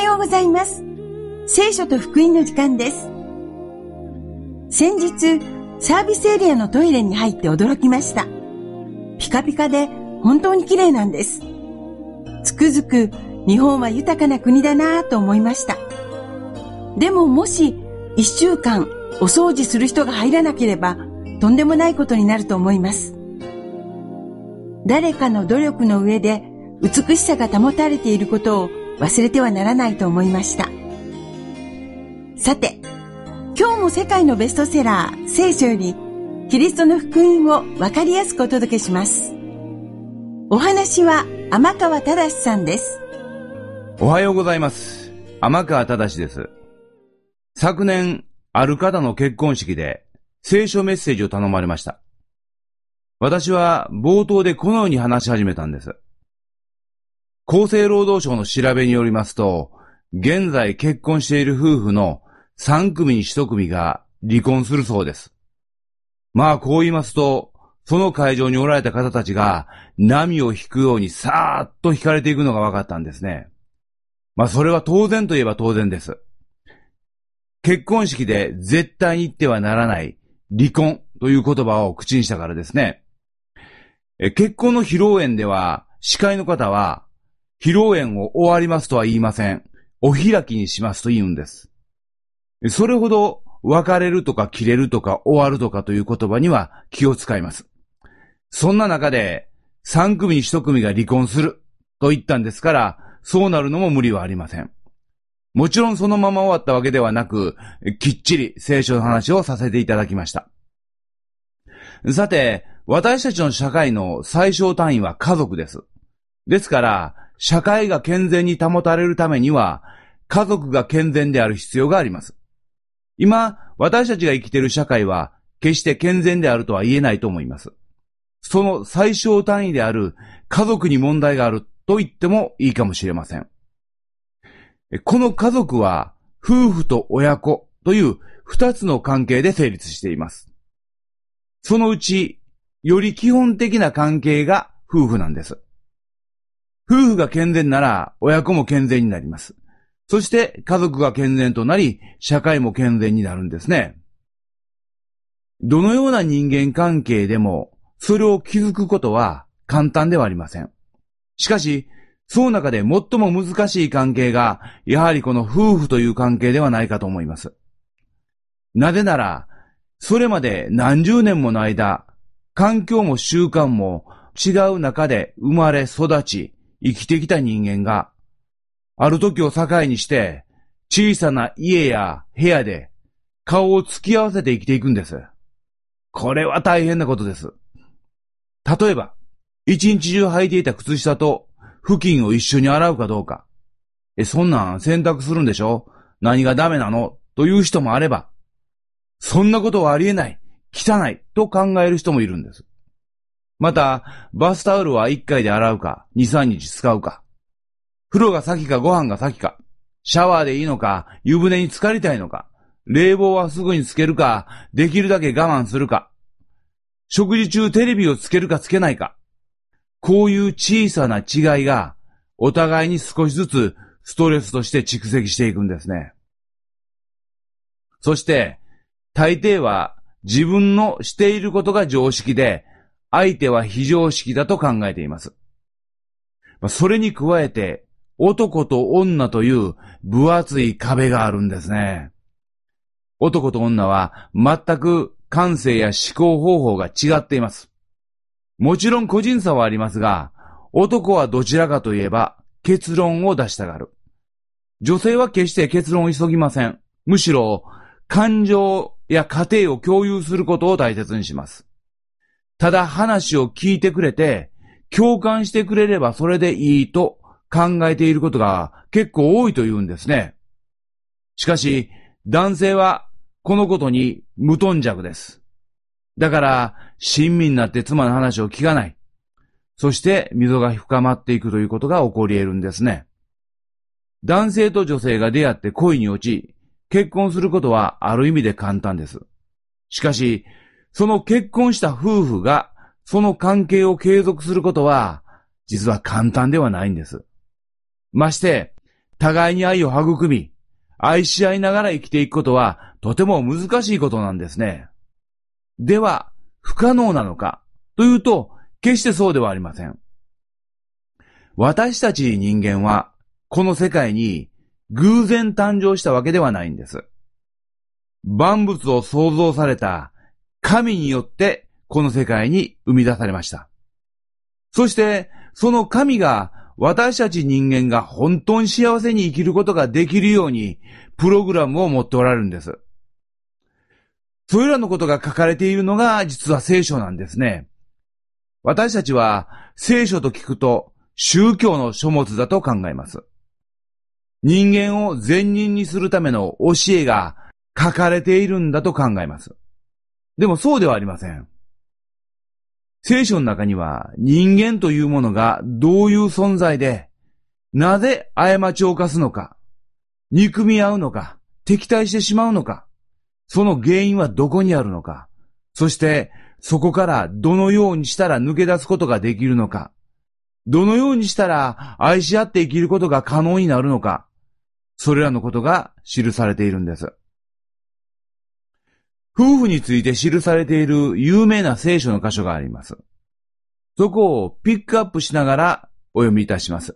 ようございます。聖書と福音の時間です。先日、サービスエリアのトイレに入って驚きました。ピカピカで本当に綺麗なんです。つくづく日本は豊かな国だなぁと思いました。でももし1週間お掃除する人が入らなければとんでもないことになると思います。誰かの努力の上で美しさが保たれていることを忘れてはならないと思いました。さて、今日も世界のベストセラー聖書よりキリストの福音をわかりやすくお届けします。お話は天川忠さんです。 おはようございます。天川忠です。昨年、ある方の結婚式で聖書メッセージを頼まれました。私は冒頭でこのように話し始めたんです。厚生労働省の調べによりますと、現在結婚している夫婦の3組に1組が離婚するそうです。まあこう言いますと、その会場におられた方たちが波を引くようにさーっと引かれていくのが分かったんですね。まあそれは当然といえば当然です。結婚式で絶対に言ってはならない離婚という言葉を口にしたからですね。結婚の披露宴では司会の方は披露宴を終わりますとは言いません。お開きにしますと言うんです。それほど別れるとか切れるとか終わるとかという言葉には気を使います。そんな中で3組に1組が離婚すると言ったんですから、そうなるのも無理はありません。もちろんそのまま終わったわけではなく、きっちり聖書の話をさせていただきました。さて、私たちの社会の最小単位は家族です。ですから、社会が健全に保たれるためには、家族が健全である必要があります。今、私たちが生きている社会は、決して健全であるとは言えないと思います。その最小単位である家族に問題があると言ってもいいかもしれません。この家族は、夫婦と親子という2つの関係で成立しています。そのうち、より基本的な関係が夫婦なんです。夫婦が健全なら親子も健全になります。そして家族が健全となり社会も健全になるんですね。どのような人間関係でもそれを築くことは簡単ではありません。しかし、その中で最も難しい関係がやはりこの夫婦という関係ではないかと思います。なぜなら、それまで何十年もの間、環境も習慣も違う中で生まれ育ち、生きてきた人間が、ある時を境にして、小さな家や部屋で顔を突き合わせて生きていくんです。これは大変なことです。例えば、一日中履いていた靴下と布巾を一緒に洗うかどうか。そんなん洗濯するんでしょ？何がダメなの？という人もあれば、そんなことはありえない、汚いと考える人もいるんです。また、バスタオルは1回で洗うか、2、3日使うか。風呂が先かご飯が先か。シャワーでいいのか、湯船に浸かりたいのか。冷房はすぐにつけるか、できるだけ我慢するか。食事中テレビをつけるかつけないか。こういう小さな違いが、お互いに少しずつストレスとして蓄積していくんですね。そして、大抵は自分のしていることが常識で、相手は非常識だと考えています。それに加えて、男と女という分厚い壁があるんですね。男と女は全く感性や思考方法が違っています。もちろん個人差はありますが、男はどちらかといえば結論を出したがる。女性は決して結論を急ぎません。むしろ感情や家庭を共有することを大切にします。ただ話を聞いてくれて、共感してくれればそれでいいと考えていることが結構多いというんですね。しかし、男性はこのことに無頓着です。だから、親身になって妻の話を聞かない。そして溝が深まっていくということが起こり得るんですね。男性と女性が出会って恋に落ち、結婚することはある意味で簡単です。しかし、その結婚した夫婦がその関係を継続することは実は簡単ではないんです。まして、 互いに愛を育み、愛し合いながら生きていくことはとても難しいことなんですね。では、不可能なのかというと、決してそうではありません。私たち人間は、この世界に偶然誕生したわけではないんです。万物を創造された神によってこの世界に生み出されました。そして、その神が私たち人間が本当に幸せに生きることができるようにプログラムを持っておられるんです。それらのことが書かれているのが実は聖書なんですね。私たちは聖書と聞くと宗教の書物だと考えます。人間を善人にするための教えが書かれているんだと考えます。でもそうではありません。聖書の中には人間というものがどういう存在で、なぜ過ちを犯すのか、憎み合うのか、敵対してしまうのか、その原因はどこにあるのか、そしてそこからどのようにしたら抜け出すことができるのか、どのようにしたら愛し合って生きることが可能になるのか、それらのことが記されているんです。夫婦について記されている有名な聖書の箇所があります。そこをピックアップしながらお読みいたします。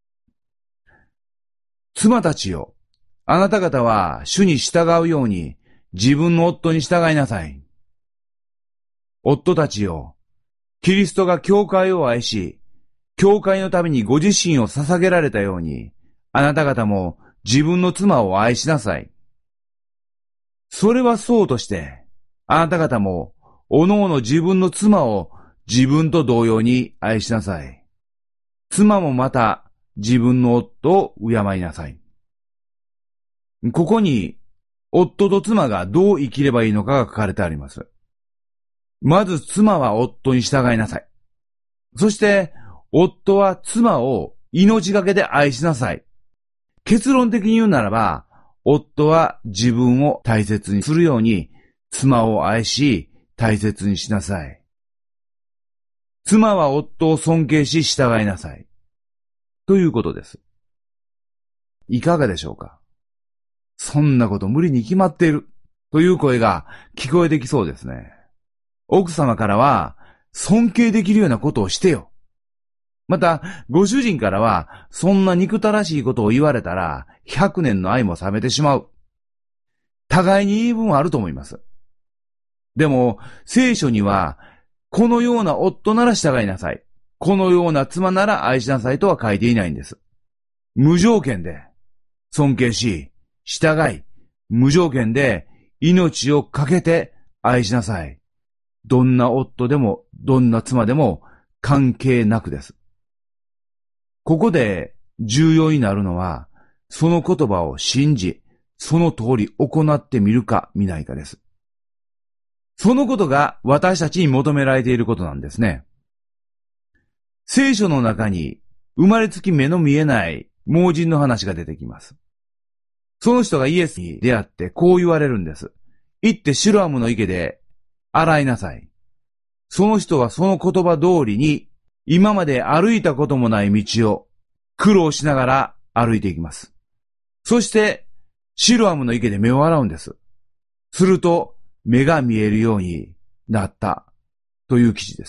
妻たちよ、あなた方は主に従うように自分の夫に従いなさい。夫たちよ、キリストが教会を愛し、教会のためにご自身を捧げられたように、あなた方も自分の妻を愛しなさい。それはそうとして、あなた方も、おのおの自分の妻を自分と同様に愛しなさい。妻もまた自分の夫を敬いなさい。ここに、夫と妻がどう生きればいいのかが書かれてあります。まず妻は夫に従いなさい。そして、夫は妻を命がけで愛しなさい。結論的に言うならば、夫は自分を大切にするように妻を愛し大切にしなさい。妻は夫を尊敬し従いなさい。ということです。いかがでしょうか？そんなこと無理に決まっているという声が聞こえてきそうですね。奥様からは尊敬できるようなことをしてよ。また、ご主人からは、そんな憎たらしいことを言われたら、100年の愛も冷めてしまう。互いに言い分はあると思います。でも、聖書には、このような夫なら従いなさい。このような妻なら愛しなさいとは書いていないんです。無条件で、尊敬し、従い、無条件で、命をかけて愛しなさい。どんな夫でも、どんな妻でも、関係なくです。ここで重要になるのは、その言葉を信じ、その通り行ってみるか見ないかです。そのことが私たちに求められていることなんですね。聖書の中に生まれつき目の見えない盲人の話が出てきます。その人がイエスに出会ってこう言われるんです。行ってシロアムの池で洗いなさい。その人はその言葉通りに今まで歩いたこともない道を苦労しながら歩いていきます。そして、シロアムの池で目を洗うんです。すると、目が見えるようになったという記事です。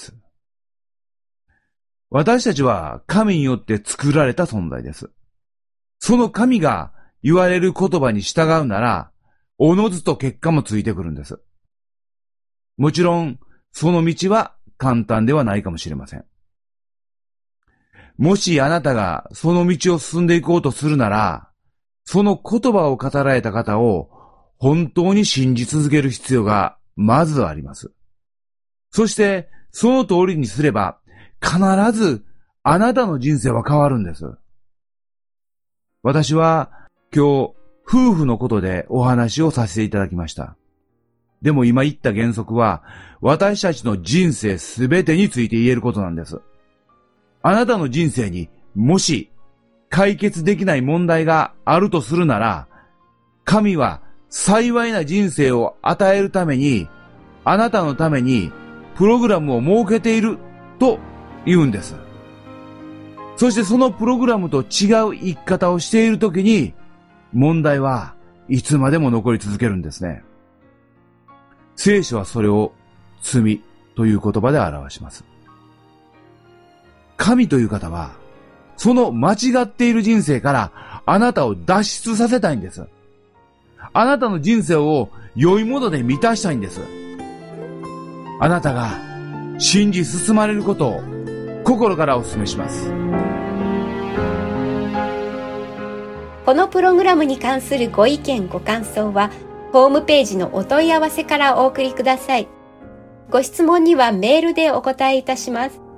私たちは神によって作られた存在です。その神が言われる言葉に従うなら、おのずと結果もついてくるんです。もちろん、その道は簡単ではないかもしれません。もしあなたがその道を進んでいこうとするなら、その言葉を語られた方を本当に信じ続ける必要がまずあります。そしてその通りにすれば必ずあなたの人生は変わるんです。私は今日夫婦のことでお話をさせていただきました。でも今言った原則は私たちの人生すべてについて言えることなんです。あなたの人生にもし解決できない問題があるとするなら、神は幸いな人生を与えるために、あなたのためにプログラムを設けていると言うんです。 そしてそのプログラムと違う生き方をしているときに、問題はいつまでも残り続けるんですね。聖書はそれを罪という言葉で表します。神という方は、その間違っている人生からあなたを脱出させたいんです。あなたの人生を良いもので満たしたいんです。あなたが信じ進まれることを心からお勧めします。 このプログラムに関するご意見ご感想はホームページのお問い合わせからお送りください。ご質問にはメールでお答えいたします。